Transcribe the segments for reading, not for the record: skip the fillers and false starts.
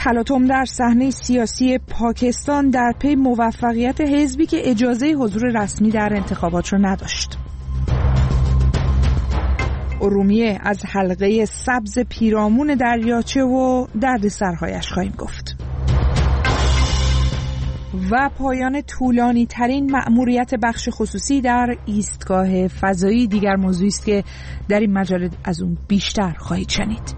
تلاطم در صحنه سیاسی پاکستان در پی موفقیت حزبی که اجازه حضور رسمی در انتخابات را نداشت. ارومیه از حلقه سبز پیرامون دریاچه و دردسرهایش خواهیم گفت. و پایان طولانی ترین مأموریت بخش خصوصی در ایستگاه فضایی دیگر موضوعی است که در این مجله از اون بیشتر خواهید شنید.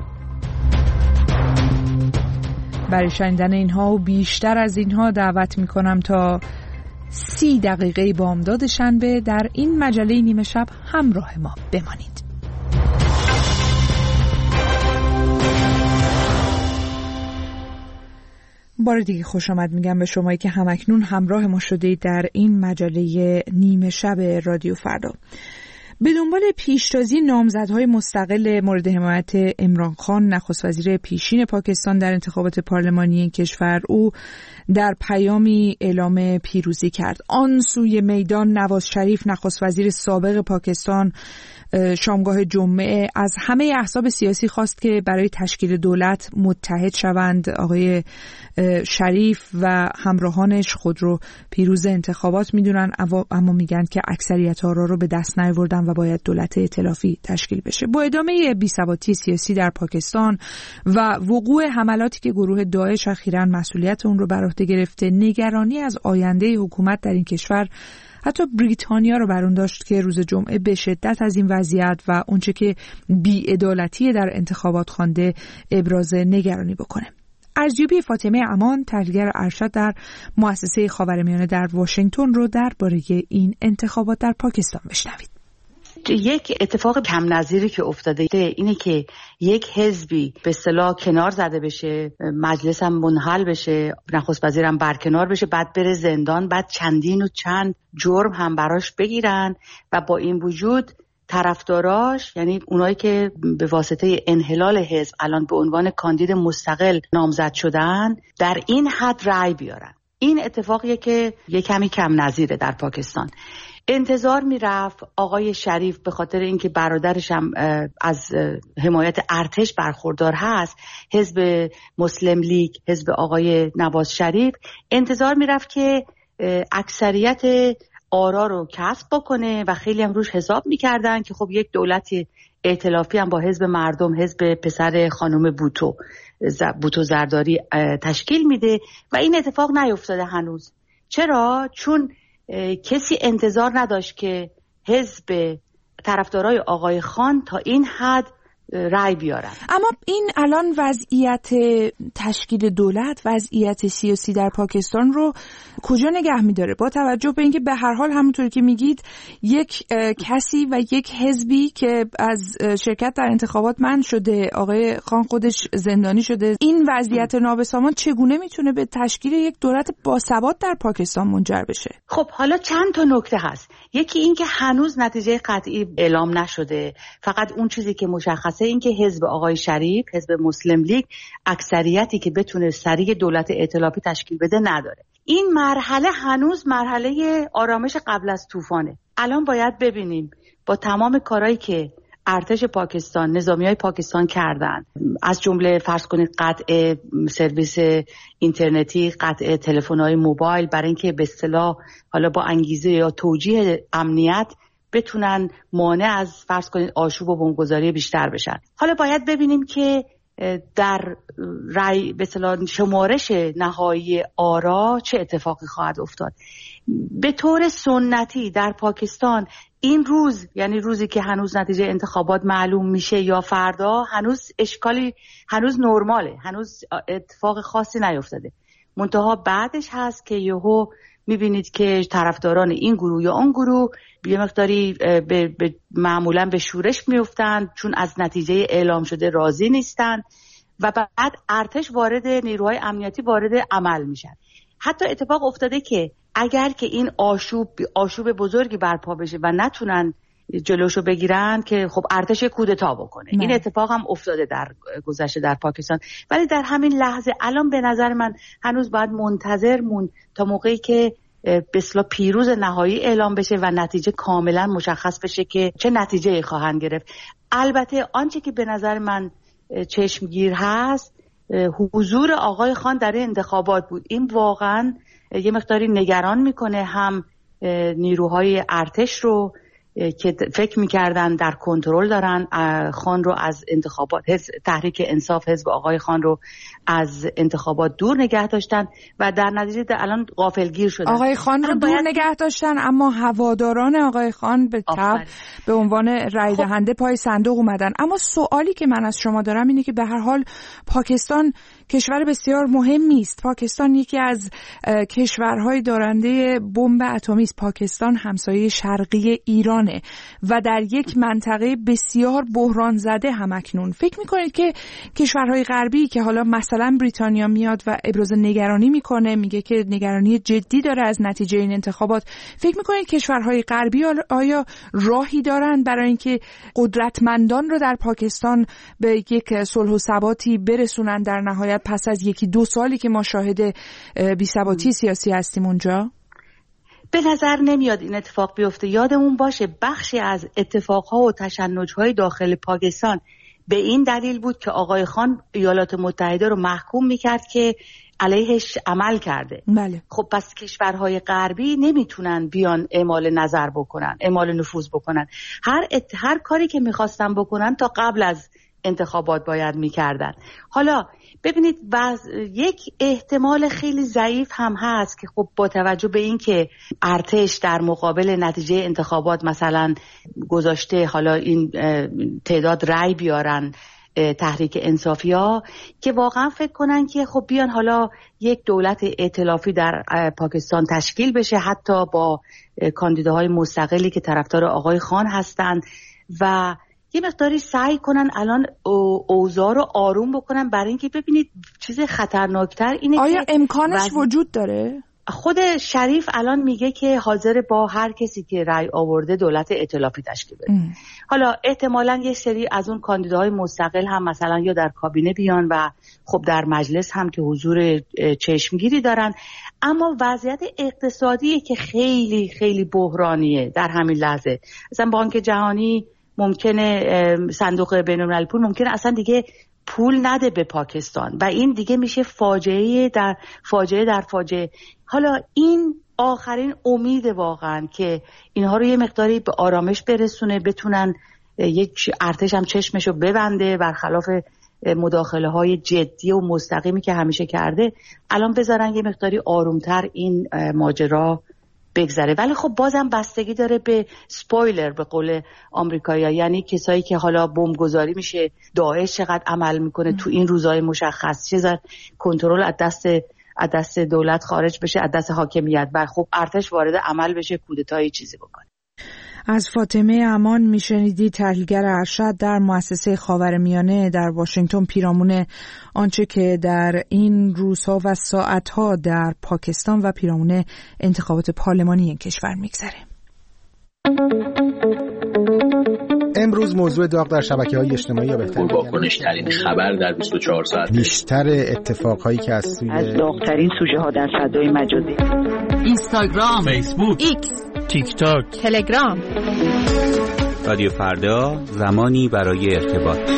برای شنیدن اینها و بیشتر از اینها دعوت میکنم تا 30 دقیقه بامداد شنبه در این مجله نیمه شب همراه ما بمانید. بار دیگه خوش آمد میگم به شمایی که همکنون همراه ما شدید در این مجله نیمه شب رادیو فردا. به دنبال پیشتازی نامزدهای مستقل مورد حمایت عمران خان نخست وزیر پیشین پاکستان در انتخابات پارلمانی این کشور، او در پیامی اعلام پیروزی کرد. آن سوی میدان نواز شریف نخست وزیر سابق پاکستان شامگاه جمعه از همه احزاب سیاسی خواست که برای تشکیل دولت متحد شوند. آقای شریف و همراهانش خود رو پیروز انتخابات میدونن، اما میگن که اکثریت آرا رو به دست نیاوردن و باید دولت ائتلافی تشکیل بشه. با ادامه بی‌ثباتی سیاسی در پاکستان و وقوع حملاتی که گروه داعش اخیراً مسئولیت اون رو بر عهده گرفته، نگرانی از آینده حکومت در این کشور حتی بریتانیا رو بر اون داشت که روز جمعه به شدت از این وضعیت و اونچه که بی‌عدالتی در انتخابات خوانده ابراز نگرانی بکنه. ارزیابی فاطمه امان، تحلیلگر ارشد در مؤسسه خاورمیانه در واشنگتن رو درباره این انتخابات در پاکستان بشنوید. یک اتفاق کم نظیری که افتاده اینه که یک حزبی به اصطلاح کنار زده بشه، مجلس هم منحل بشه، نخست وزیرم برکنار بشه، بعد بره زندان، بعد چندین و چند جرم هم براش بگیرن و با این وجود طرفداراش، یعنی اونایی که به واسطه انحلال حزب الان به عنوان کاندید مستقل نامزد شدن، در این حد رأی بیارن. این اتفاقیه که یک کمی کم نظیره در پاکستان. انتظار میرفت آقای شریف به خاطر اینکه برادرش هم از حمایت ارتش برخوردار هست، حزب مسلم لیگ، حزب آقای نواز شریف، انتظار میرفت که اکثریت آرا رو کسب بکنه و خیلی هم روش حساب میکردن که خب یک دولت ائتلافی هم با حزب مردم، حزب پسر خانم بوتو زرداری تشکیل میده و این اتفاق نیفتاده هنوز. چرا؟ چون کسی انتظار نداشت که حزب طرفدارای آقای خان تا این حد رای بیارن. اما این الان وضعیت تشکیل دولت، وضعیت سیاسی در پاکستان رو کجا نگه می‌داره؟ با توجه به اینکه به هر حال همونطور که میگید یک کسی و یک حزبی که از شرکت در انتخابات منع شده، آقای خان خودش زندانی شده، این وضعیت نابسامان چگونه میتونه به تشکیل یک دولت باثبات در پاکستان منجر بشه؟ خب حالا چند تا نکته هست. یکی این که هنوز نتیجه قطعی اعلام نشده، فقط اون چیزی که مشخصه این که حزب آقای شریف، حزب مسلم لیگ، اکثریتی که بتونه سریع دولت ائتلافی تشکیل بده نداره. این مرحله هنوز مرحله آرامش قبل از طوفانه. الان باید ببینیم با تمام کارهایی که ارتش پاکستان، نظامیای پاکستان کردن، از جمله فرض کنید قطع سرویس اینترنتی، قطع تلفن‌های موبایل، برای اینکه به اصطلاح حالا با انگیزه یا توجیه امنیت بتونن مانع از فرض کنید آشوب و بمبگذاری بیشتر بشن. حالا باید ببینیم که در رأی به اصطلاح شمارش نهایی آرا چه اتفاقی خواهد افتاد. به طور سنتی در پاکستان این روز، یعنی روزی که هنوز نتیجه انتخابات معلوم میشه یا فردا، هنوز اشکالی، هنوز نرماله، هنوز اتفاق خاصی نیفتاده. منتها بعدش هست که یهو میبینید که طرفداران این گروه یا اون گروه یه مقداری معمولا به شورش میفتن، چون از نتیجه اعلام شده راضی نیستن و بعد ارتش وارد، نیروهای امنیتی وارد عمل میشن. حتی اتفاق افتاده که اگر که این آشوب بزرگی برپا بشه و نتونن جلوشو بگیرن که خب ارتش کودتا بکنه. این اتفاق هم افتاده در گذشته در پاکستان. ولی در همین لحظه الان به نظر من هنوز باید منتظر مون تا موقعی که به اصطلاح پیروز نهایی اعلام بشه و نتیجه کاملا مشخص بشه که چه نتیجه‌ای خواهند گرفت. البته آنچه که به نظر من چشمگیر هست حضور آقای خان در انتخابات بود. این واقعا یه مقداری نگران میکنه هم نیروهای ارتش رو که فکر میکردن در کنترل دارن خان رو از انتخابات، تحریک انصاف حزب آقای خان رو از انتخابات دور نگه داشتن و در نتیجه الان غافلگیر شدن. آقای خان رو دور نگه داشتن، اما هواداران آقای خان به تبع به عنوان رای دهنده پای صندوق اومدن. اما سوالی که من از شما دارم اینه که به هر حال پاکستان کشور بسیار مهمی است. پاکستان یکی از کشورهای دارنده بمب اتمی است. پاکستان همسایه شرقی ایرانه و در یک منطقه بسیار بحران زده همکنون. فکر میکنید که کشورهای غربی که حالا مثلا بریتانیا میاد و ابراز نگرانی میکنه، میگه که نگرانی جدی داره از نتیجه این انتخابات، فکر میکنید کشورهای غربی آیا راهی دارن برای اینکه قدرتمندان رو در پاکستان به یک صلح و ثباتی برسونن در نهایت پس از 1-2 سالی که ما شاهد بی‌ثباتی سیاسی هستیم اونجا؟ به نظر نمیاد این اتفاق بیفته. یادمون باشه بخشی از اتفاقها و تشنج‌های داخل پاکستان به این دلیل بود که آقای خان ایالات متحده رو محکوم میکرد که علیهش عمل کرده. بله. خب پس کشورهای غربی نمیتونن بیان اعمال نظر بکنن، اعمال نفوذ بکنن. هر کاری که میخواستن بکنن تا قبل از انتخابات باید میکردن. حالا ببینید یک احتمال خیلی ضعیف هم هست که خب با توجه به این که ارتش در مقابل نتیجه انتخابات مثلا گذاشته حالا این تعداد رأی بیارن تحریک انصافی‌ها، که واقعا فکر کنن که خب بیان حالا یک دولت ائتلافی در پاکستان تشکیل بشه، حتی با کاندیداهای مستقلی که طرفدار آقای خان هستند و یه مقداری سعی کنن الان اوضاع رو آروم بکنن. برای اینکه ببینید چیز خطرناکتر اینه آیا امکانش وجود داره؟ خود شریف الان میگه که حاضر با هر کسی که رأی آورده دولت ائتلافی تشکیل بده. حالا احتمالاً یه سری از اون کاندیداهای مستقل هم مثلا یا در کابینه بیان و خب در مجلس هم که حضور چشمگیری دارن. اما وضعیت اقتصادی که خیلی خیلی بحرانیه در همین لحظه. مثلا بانک جهانی ممکنه، صندوق بین‌المللی پول ممکنه اصلا دیگه پول نده به پاکستان و این دیگه میشه فاجعه در فاجعه. حالا این آخرین امید واقعا که اینها رو یه مقداری به آرامش برسونه، بتونن یک ارتش هم چشمشو ببنده برخلاف مداخله های جدی و مستقیمی که همیشه کرده، الان بذارن یه مقداری آرومتر این ماجرا بگذره. ولی خب بازم بستگی داره به سپویلر به قول آمریکایی‌ها، یعنی کسایی که حالا بمبگذاری میشه، داعش چقدر عمل میکنه تو این روزهای مشخص، چقدر کنترل از دست دولت خارج بشه، از دست حاکمیت، و خب ارتش وارد عمل بشه، کودتایی چیزی بکنه. از فاطمه امان میشنیدی، تحلیلگر ارشد در مؤسسه خاورمیانه در واشنگتن، پیرامون آنچه که در این روزها و ساعتها در پاکستان و پیرامون انتخابات پارلمانی این کشور میگذره. امروز موضوع داغ در شبکه‌های اجتماعی یا بهتر واکنش‌ترین خبر در 24 ساعت، بیشتر اتفاقهایی که از داغ‌ترین سوژه‌ها در فضای مجازی، اینستاگرام، فیسبوک، ایکس، تیک تاک، تلگرام. رادیو فردا، زمانی برای ارتباط.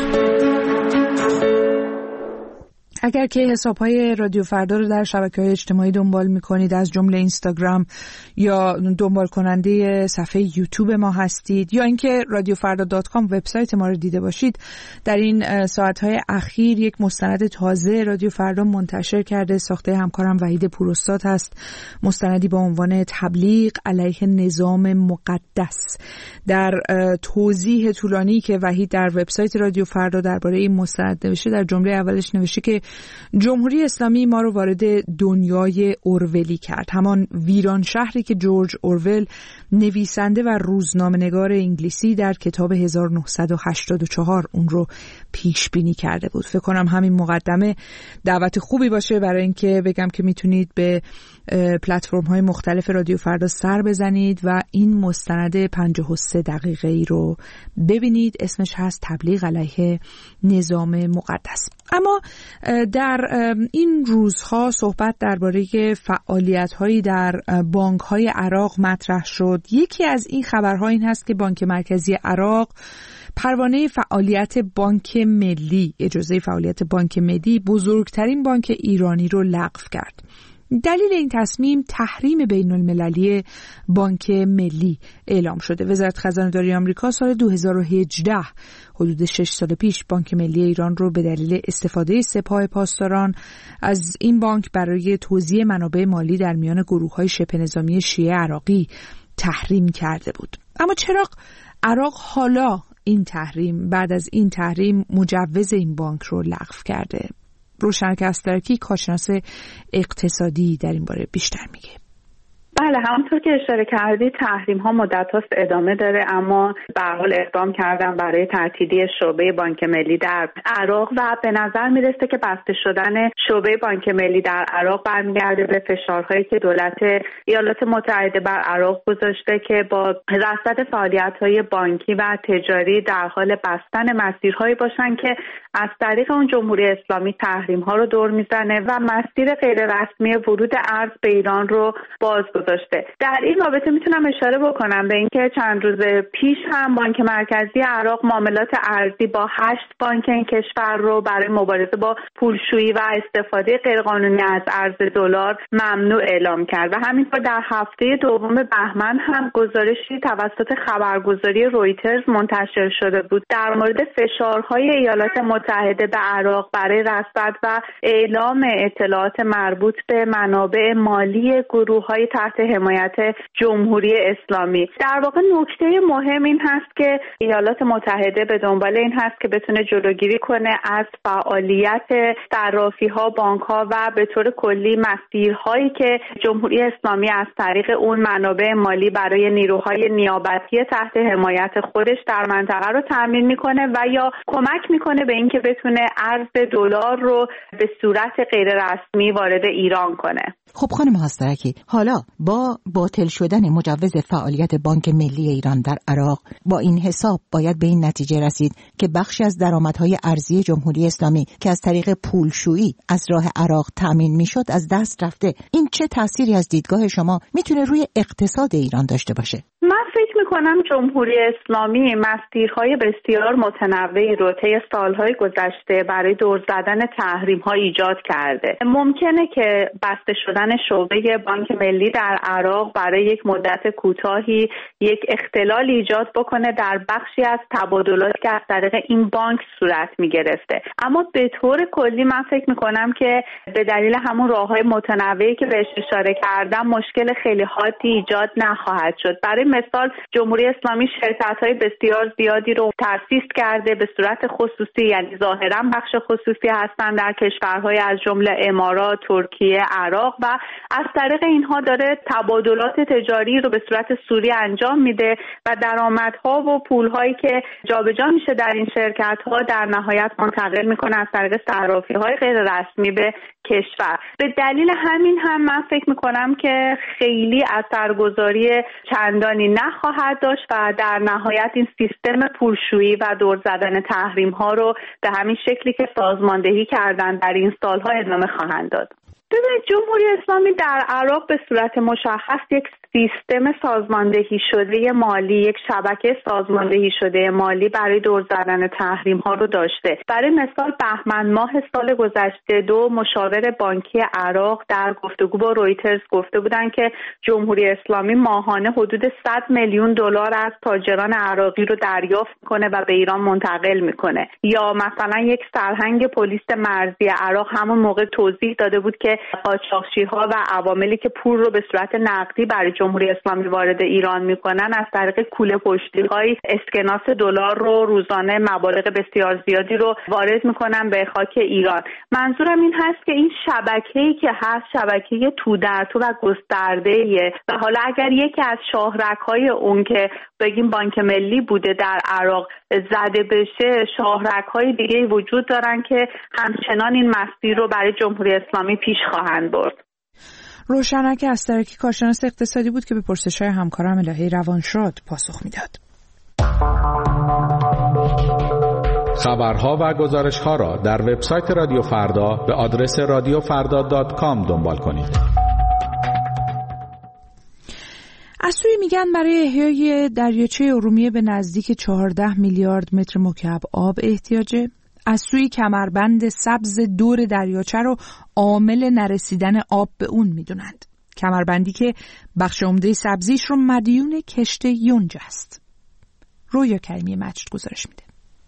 اگر که حساب‌های رادیو فردا رو در شبکه‌های اجتماعی دنبال می‌کنید، از جمله اینستاگرام، یا دنبال کننده صفحه یوتیوب ما هستید، یا اینکه radiofrda.com وبسایت ما رو دیده باشید، در این ساعت‌های اخیر یک مستند تازه رادیو فردا منتشر کرده. ساخته همکارم وحید پوراستاد هست. مستندی با عنوان تبلیغ علیه نظام مقدس. در توضیح طولانی که وحید در وبسایت رادیو فردا درباره این مستند نوشته، در جمله اولش نوشته که جمهوری اسلامی ما رو وارد دنیای اورولی کرد، همان ویران شهری که جورج اورول، نویسنده و روزنامه‌نگار انگلیسی، در کتاب 1984 اون رو پیش بینی کرده بود. فکر کنم همین مقدمه دعوت خوبی باشه برای اینکه بگم که میتونید به پلتفرم‌های مختلف رادیو فردا سر بزنید و این مستند 53 دقیقه‌ای رو ببینید. اسمش هست تبلیغ علیه نظام مقدس. اما در این روزها صحبت درباره فعالیت‌هایی در بانک‌های عراق مطرح شد. یکی از این خبرها این هست که بانک مرکزی عراق پروانه فعالیت بانک ملی، اجازه فعالیت بانک ملی، بزرگترین بانک ایرانی رو لغو کرد. دلیل این تصمیم تحریم بین المللی بانک ملی اعلام شده. وزارت خزانه‌داری آمریکا سال 2018 حدود 6 سال پیش بانک ملی ایران رو به دلیل استفاده سپاه پاسداران از این بانک برای توزیع منابع مالی در میان گروه‌های شبه نظامی شیعه عراقی تحریم کرده بود. اما چرا عراق حالا بعد از این تحریم مجوز این بانک رو لغو کرده؟ روشنک استرکی، کارشناس اقتصادی، در این باره بیشتر میگه. بله، همونطور که اشاره کردی تحریم ها مدت هاست ادامه داره، اما به هر حال اقدام کردن برای تعطیلی شعبه بانک ملی در عراق و به نظر میرسه که بسته شدن شعبه بانک ملی در عراق برمیگرده به فشارهایی که دولت ایالات متحده بر عراق گذاشته که با رصد فعالیت‌های بانکی و تجاری در حال بستن مسیرهایی باشن که از طریق اون جمهوری اسلامی تحریم ها رو دور میزنه و مسیر غیر رسمی ورود ارز به ایران رو باز گذاشته. در این رابطه میتونم اشاره بکنم به اینکه چند روز پیش هم بانک مرکزی عراق معاملات ارزی با 8 بانک این کشور رو برای مبارزه با پولشویی و استفاده غیرقانونی از ارز دلار ممنوع اعلام کرد و همینطور در هفته دوم بهمن هم گزارشی توسط خبرگزاری رویترز منتشر شده بود در مورد فشارهای ایالات متحده به عراق برای رصد و اعلام اطلاعات مربوط به منابع مالی گروه‌های تحت حمایت جمهوری اسلامی. در واقع نکته مهم این هست که ایالات متحده به دنبال این هست که بتونه جلوگیری کنه از فعالیت صرافی‌ها، بانک‌ها و به طور کلی مسیرهایی که جمهوری اسلامی از طریق اون منابع مالی برای نیروهای نیابتی تحت حمایت خودش در منطقه رو تامین میکنه و یا کمک میکنه به اینکه بتونه ارز دلار رو به صورت غیر رسمی وارد ایران کنه. خب خانم هاسترکی، حالا با باطل شدن مجوز فعالیت بانک ملی ایران در عراق با این حساب باید به این نتیجه رسید که بخشی از درآمدهای ارزی جمهوری اسلامی که از طریق پولشویی از راه عراق تامین میشد از دست رفته. این چه تأثیری از دیدگاه شما میتونه روی اقتصاد ایران داشته باشه؟ من فکر میکنم جمهوری اسلامی مسیرهای بسیار متنوعی رو طی سالهای گذشته برای دور زدن تحریم‌ها ایجاد کرده. ممکنه که بسته شدن شعبه بانک ملی در عراق برای یک مدت کوتاهی یک اختلال ایجاد بکنه در بخشی از تبادلاتی که از طریق این بانک صورت میگرفته، اما به طور کلی من فکر میکنم که به دلیل همون راههای متنوعی که بهش اشاره کردم مشکل خیلی حادی ایجاد نخواهد شد. برای مثال جمهوری اسلامی شرکت‌های بسیار زیادی رو تأسیس کرده به صورت خصوصی، یعنی ظاهراً بخش خصوصی هستن در کشورهای از جمله امارات، ترکیه، عراق و از طریق اینها داره تبادلات تجاری رو به صورت سوری انجام میده و درآمدها و پولهایی که جابجا میشه در این شرکت‌ها در نهایت منتقل میکنه از طریق صرافی‌های غیر رسمی به کشور. به دلیل همین هم من فکر میکنم که خیلی اثرگذاری چندانی نخواهد داشت و در نهایت این سیستم پولشویی و دور زدن تحریم ها رو به همین شکلی که سازماندهی کردن در این سالها ادامه خواهند داد. ببینید جمهوری اسلامی در عراق به صورت مشخص یک سیستم سازماندهی شده مالی، یک شبکه سازماندهی شده مالی برای دور زدن تحریم ها رو داشته. برای مثال بهمن ماه سال گذشته 2 مشاور بانکی عراق در گفتگو با رویترز گفته بودند که جمهوری اسلامی ماهانه حدود 100 میلیون دلار از تاجران عراقی رو دریافت میکنه و به ایران منتقل میکنه. یا مثلا یک سرهنگ پلیس مرزی عراق همون موقع توضیح داده بود که قاچاقچی‌ها و عواملی که پول رو به صورت نقدی برای جمهوری اسلامی وارد ایران میکنن از طریق کوله پشتی‌های اسکناس دلار رو روزانه مبالغ بسیار زیادی رو وارد میکنن به خاک ایران. منظورم این هست که این شبکه‌ای که هست شبکه تو در تو و گسترده‌ایه و حالا اگر یکی از شاهرگ‌های اون که بگیم بانک ملی بوده در عراق زده بشه، شاهرگ‌های دیگه وجود دارن که همچنان این مسیر رو برای جمهوری اسلامی پیش خواهند برد. روشنک استرکی کارشناس اقتصادی بود که به پرسش‌های همکارم الهی روانشاد پاسخ میداد. خبرها و گزارش‌ها را در وبسایت رادیو فردا به آدرس radiofarda.com دنبال کنید. از سوی میگن برای احیای دریاچه ارومیه به نزدیک 14 میلیارد متر مکعب آب احتیاجه. از سوی کمربند سبز دور دریاچه رو عامل نرسیدن آب به اون میدونند. کمربندی که بخش عمده سبزیش رو مدیون کشت یونج است. رویا کریمی مجد گزارش میده.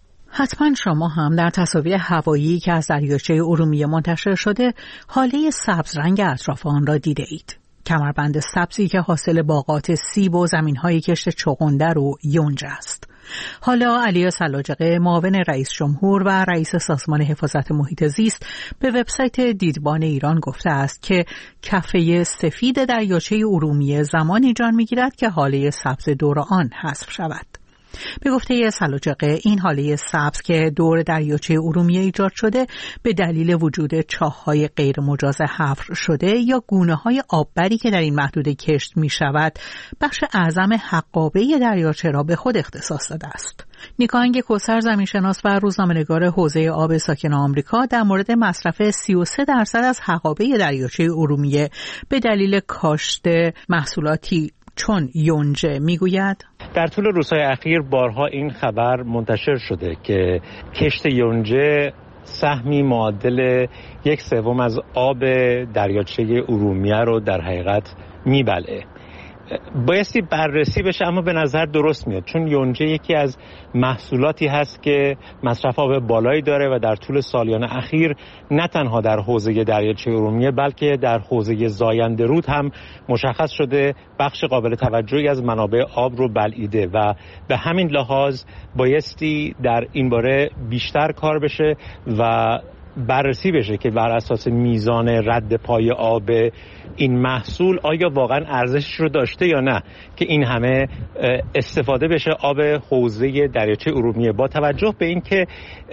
حتما شما هم در تصاویر هوایی که از دریاچه ارومیه منتشر شده حاله سبز رنگ اطراف آن را دیده اید. کمربند سبزی که حاصل باغات سیب و زمین‌های کشت چغندر و یونج است. حالا علی سلاجقه معاون رئیس جمهور و رئیس سازمان حفاظت محیط زیست به وبسایت دیدبان ایران گفته است که کفه سفید دریاچه ارومیه زمانی جان می‌گیرد که حاله سبز دور آن حذف شود. به گفته سلاجقه این حاله سبز که دور دریاچه ارومیه ایجاد شده به دلیل وجود چاه‌های غیر مجاز حفر شده یا گونه‌های آببری که در این محدوده کشت می‌شود بخش اعظم حقابه دریاچه را به خود اختصاص داده است. نیکاهنگ کوثر زمینشناس و روزنامه‌نگار حوزه آب ساکن آمریکا در مورد مصرف 33% از حقابه دریاچه ارومیه به دلیل کاشت محصولاتی چون یونج میگوید در طول روزهای اخیر بارها این خبر منتشر شده که کشت یونجه سهمی معادل 1/3 از آب دریاچه ارومیه رو در حقیقت میبلعه. بایستی بررسی بشه، اما به نظر درست میاد چون یونجه یکی از محصولاتی هست که مصرف آب بالایی داره و در طول سالیان اخیر نه تنها در حوزه دریاچه ارومیه بلکه در حوزه زاینده رود هم مشخص شده بخش قابل توجهی از منابع آب رو بلعیده و به همین لحاظ بایستی در این باره بیشتر کار بشه و بررسی بشه که بر اساس میزان رد پای آب این محصول آیا واقعا ارزشش رو داشته یا نه که این همه استفاده بشه آب حوزه دریاچه ارومیه، با توجه به اینکه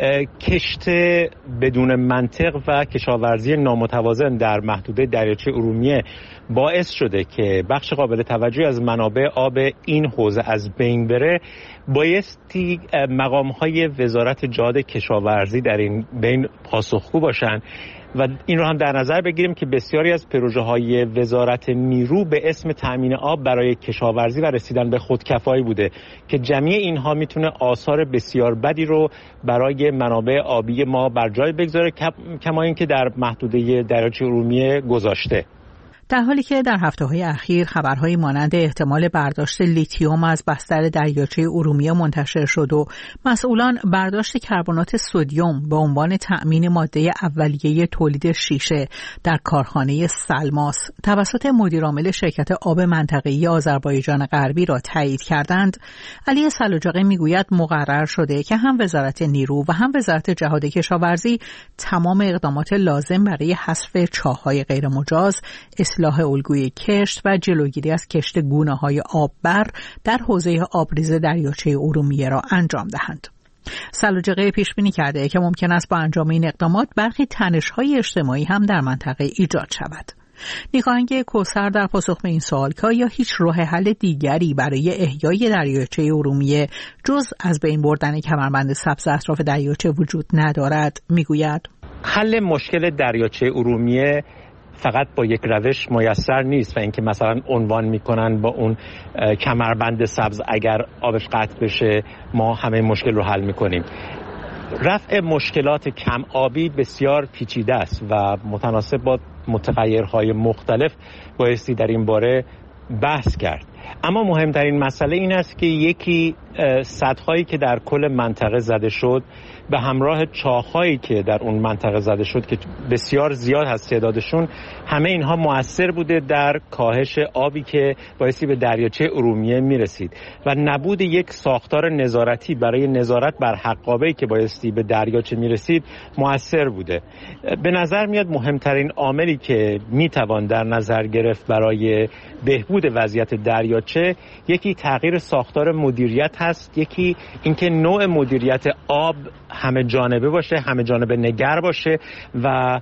کشت بدون منطق و کشاورزی نامتوازن در محدوده دریاچه ارومیه باعث شده که بخش قابل توجهی از منابع آب این حوزه از بین بره. بایستی مقام‌های وزارت جهاد کشاورزی در این بین پاسخگو باشن و این رو هم در نظر بگیریم که بسیاری از پروژه‌های وزارت نیرو به اسم تأمین آب برای کشاورزی و رسیدن به خودکفایی بوده که جمعی اینها میتونه آثار بسیار بدی رو برای منابع آبی ما بر جای بگذاره، کما اینکه در محدوده دریاچه ارومیه گذاشته. در حالی که در هفته‌های اخیر خبرهای مانند احتمال برداشت لیتیوم از بستر دریاچه ارومیه منتشر شد و مسئولان برداشت کربنات سدیم به عنوان تأمین ماده اولیه تولید شیشه در کارخانه سلماس توسط مدیرعامل شرکت آب منطقه‌ای آذربایجان غربی را تایید کردند، علی سلاجقه میگوید مقرر شده که هم وزارت نیرو و هم وزارت جهاد کشاورزی تمام اقدامات لازم برای حذف چاه‌های غیرمجاز، اصلاح الگوی کشت و جلوگیری از کشت گونه‌های آببر در حوزه آبریز دریاچه ارومیه را انجام دهند. سلاجقه پیش بینی کرده که ممکن است با انجام این اقدامات برخی تنش‌های اجتماعی هم در منطقه ایجاد شود. نیکاهنگ کوثر در پاسخ به این سوال که آیا هیچ راه حل دیگری برای احیای دریاچه ارومیه جز از بین بردن کمربند سبز اطراف دریاچه وجود ندارد میگوید حل مشکل دریاچه ارومیه فقط با یک روش میسر نیست و اینکه مثلا عنوان میکنن با اون کمربند سبز اگر آبش قطع بشه ما همه مشکل رو حل میکنیم. رفع مشکلات کم آبی بسیار پیچیده است و متناسب با متغیرهای مختلف بایستی در این باره بحث کرد. اما مهمترین مسئله این است که یکی سدهایی که در کل منطقه زده شد به همراه چاه‌هایی که در اون منطقه زده شد که بسیار زیاد هست تعدادشون، همه اینها مؤثر بوده در کاهش آبی که بایستی به دریاچه ارومیه میرسید و نبود یک ساختار نظارتی برای نظارت بر حقابه‌ای که بایستی به دریاچه میرسید مؤثر بوده. به نظر میاد مهمترین عاملی که میتوان در نظر گرفت برای بهبود وضعیت دریاچه یکی تغییر ساختار مدیریت هست، یکی اینکه نوع مدیریت آب همه جانبه باشه، همه جانبه نگر باشه و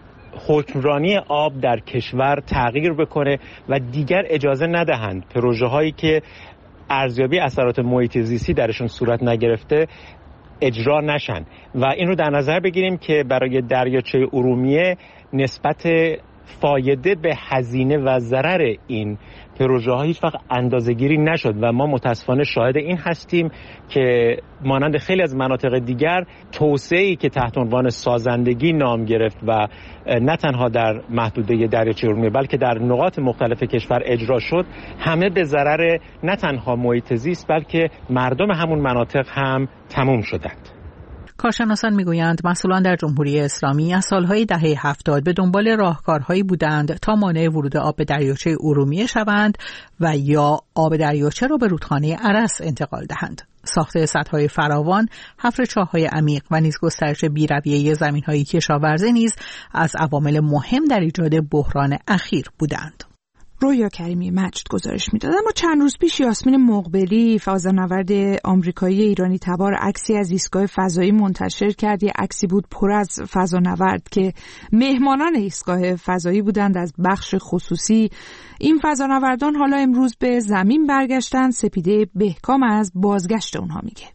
حکمرانی آب در کشور تغییر بکنه و دیگر اجازه ندهند پروژه هایی که ارزیابی اثرات محیط زیستی درشون صورت نگرفته اجرا نشن و این رو در نظر بگیریم که برای دریاچه ارومیه نسبت فایده به هزینه و ضرر این پروژه ها هیچ وقت اندازه‌گیری نشد و ما متاسفانه شاهد این هستیم که مانند خیلی از مناطق دیگر توسعه‌ای که تحت عنوان سازندگی نام گرفت و نه تنها در محدوده دریاچه ارومیه بلکه در نقاط مختلف کشور اجرا شد، همه به ضرر نه تنها محیط زیست بلکه مردم همون مناطق هم تموم شدند. کارشناسان میگویند مسئولان در جمهوری اسلامی از سالهای دهه 70 به دنبال راهکارهایی بودند تا مانع ورود آب به دریاچه ارومیه شوند و یا آب دریاچه را به رودخانه ارس انتقال دهند. ساخت سدهای فراوان، حفر چاه‌های عمیق و نیز گسترش بی‌رویه زمین‌های کشاورزی نیز از عوامل مهم در ایجاد بحران اخیر بودند. رویا کریمی مجد گزارش میداد. اما چند روز پیش یاسمین مقبلی، فضانورد آمریکایی ایرانی تبار، عکسی از ایستگاه فضایی منتشر کرد. یه عکسی بود پر از فضانورد که مهمانان ایستگاه فضایی بودند از بخش خصوصی. این فضانوردان حالا امروز به زمین برگشتن. سپیده بهکام از بازگشت اونها میگه.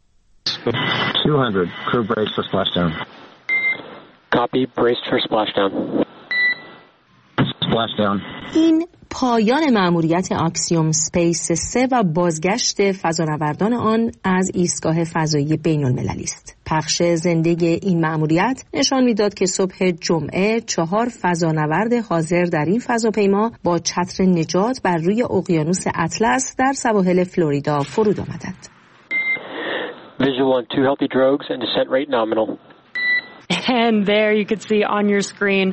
200 crew brace for splashdown. Copy, braced for splashdown. این پایان مأموریت آکسیوم اسپیس 3 و بازگشت فضانوردان آن از ایستگاه فضایی بین‌المللی است. پخش زنده این مأموریت نشان میداد که صبح جمعه 4 فضانورد حاضر در این فضاپیما با چتر نجات بر روی اقیانوس اطلس در سواحل فلوریدا فرود آمدند. Visual on 2 healthy drogues and descent rate nominal. And there you could see on your screen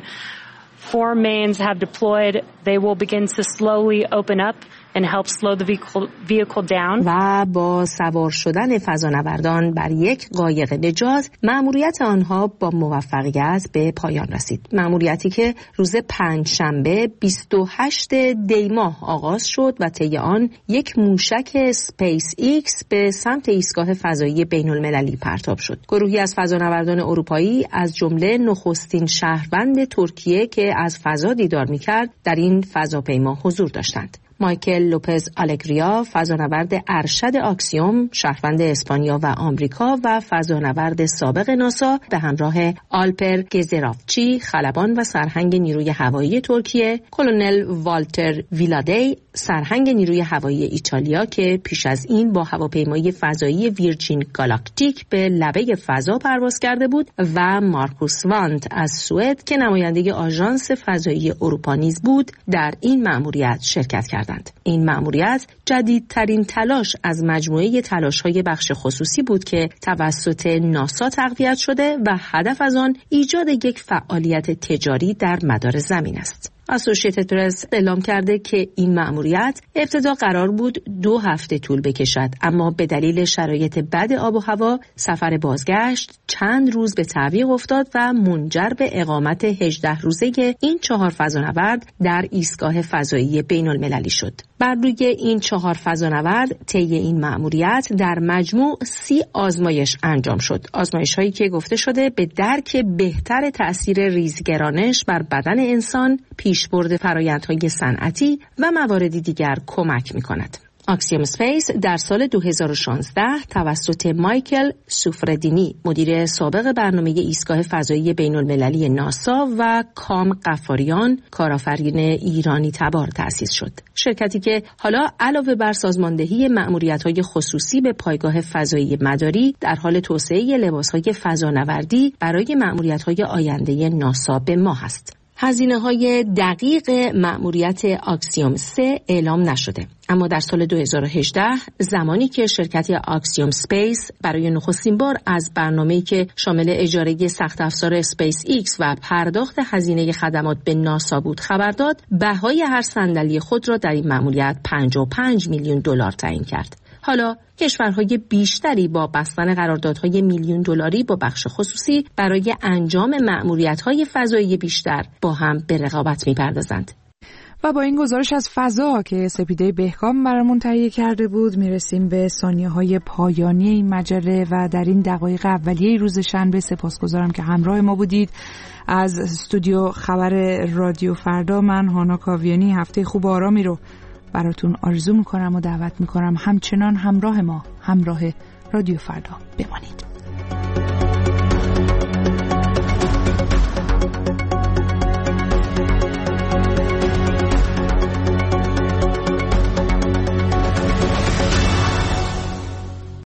4 mains have deployed. They will begin to slowly open up and help slow the vehicle down. و با سوار شدن فضانوردان بر یک قایق نجات، مأموریت آنها با موفقیت به پایان رسید. مأموریتی که روز پنجشنبه 28 دی ماه آغاز شد و طی آن یک موشک اسپیس ایکس به سمت ایستگاه فضایی بین‌المللی پرتاب شد. گروهی از فضانوردان اروپایی از جمله نخستین شهروند ترکیه که از فضا دیدار می‌کرد در این فضاپیما حضور داشتند. مایکل لوپز آلگریا، فضانورد ارشد آکسیوم، شهروند اسپانیا و آمریکا و فضانورد سابق ناسا، به همراه آلپر گزرافچی، خلبان و سرهنگ نیروی هوایی ترکیه، کلونل والتر ویلادی، سرهنگ نیروی هوایی ایتالیا که پیش از این با هواپیمای فضایی ویرجین گالاکتیک به لبه فضا پرواز کرده بود، و مارکوس وانت از سوئد که نماینده آژانس فضایی اروپا نیز بود، در این مأموریت شرکت کردند. این مأموریت جدیدترین تلاش از مجموعه تلاش‌های بخش خصوصی بود که توسط ناسا تقویت شده و هدف از آن ایجاد یک فعالیت تجاری در مدار زمین است. اسوشییتد پرس اعلام کرده که این مأموریت ابتدا قرار بود 2 هفته طول بکشد، اما به دلیل شرایط بد آب و هوا سفر بازگشت چند روز به تعویق افتاد و منجر به اقامت 18 روزه این 4 فضانورد در ایستگاه فضایی بین‌المللی شد. بر روی این 4 فضانورد طی این مأموریت در مجموع 30 آزمایش انجام شد. آزمایش‌هایی که گفته شده به درک بهتر تأثیر ریزگرانش بر بدن انسان، پیشبرد فرآیندهای صنعتی و مواردی دیگر کمک می‌کند. آکسیوم اسپیس در سال 2016 توسط مایکل سوفردینی، مدیر سابق برنامه ایستگاه فضایی بین‌المللی ناسا، و کام غفاریان، کارآفرین ایرانی تبار تأسیس شد. شرکتی که حالا علاوه بر سازماندهی مأموریت‌های خصوصی به پایگاه فضایی مداری، در حال توسعه لباس‌های فضانوردی برای مأموریت‌های آینده ناسا به ماه است. هزینه‌های دقیق مأموریت آکسیوم 3 اعلام نشده، اما در سال 2018 زمانی که شرکت آکسیوم اسپیس برای نخستین بار از برنامه‌ای که شامل اجاره سخت افزار اسپیس ایکس و پرداخت هزینه خدمات به ناسا بود خبر داد، بهای هر صندلی خود را در این مأموریت 55 میلیون دلار تعیین کرد. حالا کشورهای بیشتری با بستن قراردادهای میلیون دلاری با بخش خصوصی برای انجام مأموریت‌های فضایی بیشتر با هم به رقابت می‌پردازند. و با این گزارش از فضا که سپیده بهکام برامون تهیه کرده بود میرسیم به ثانیه‌های پایانی این مجله و در این دقایق اولیه روز شنبه. سپاسگزارم که همراه ما بودید. از استودیو خبر رادیو فردا من هانا کاویانی هفته خوب و آرامی رو براتون آرزو میکنم و دعوت میکنم همچنان همراه ما، همراه رادیو فردا بمانید.